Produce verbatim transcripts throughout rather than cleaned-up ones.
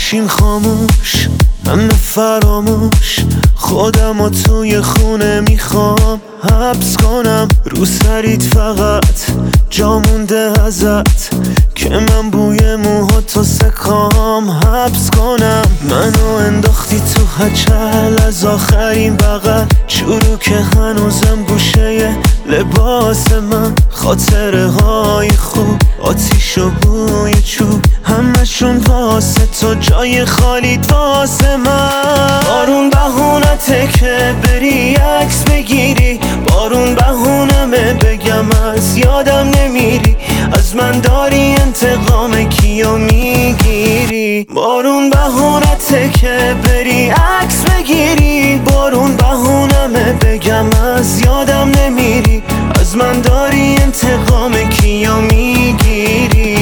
ماشین خاموش، من فراموش خودم و توی خونه میخوام حبس کنم. رو سریت فقط جا مونده ازت که من بوی موهاتو سکام حبس کنم. منو انداختی تو هچل از آخرین بغل، چروک هنوزم گوشه لباس من. خاطره های خوب، آتیش و بوی چوب، همشون واسه تو، جای خالیت واسه من. بارون بهونته که بری عکس بگیری، بارون بهونمه بگم از یادم نمیری، از من داری انتقام کیو میگیری. بارون بهونته که بری عکس بگیری، بارون بهونمه بگم از یادم نمیری، از من داری انتقام کیو میگیری.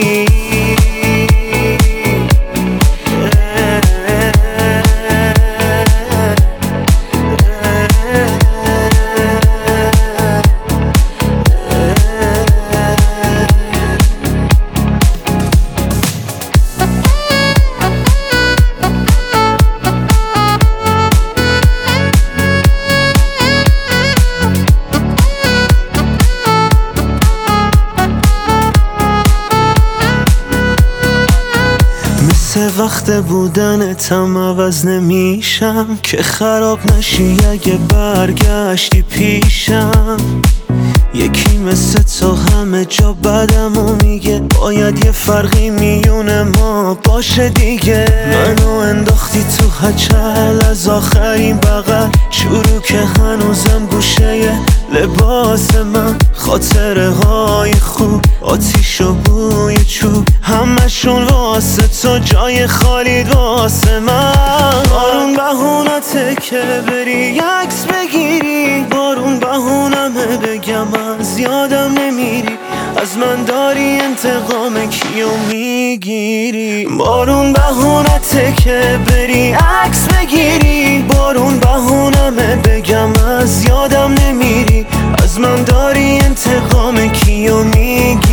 مثل وقت بودنتم عوض نمیشم که خراب نشی اگه برگشتی پیشم. یکی مثل تو همه جا بدمو میگه، باید یه فرقی میونه ما باشه دیگه. منو انداختی تو هچل از آخرین بغل، چروک هنوزم گوشه لباس من. خاطره های خوب، آتیش و بوی چوب، همشون واسه تو، جای خالیت واسه من. بارون بهونته که بری عکس بگیری، بارون بهونمه بگم از یادم نمیری، از من داری انتقام کیو میگیری. بارون بهونته که بری عکس بگیری، بارون بهونمه بگم از یادم نمیری، از من داری انتقام کیو میگیری.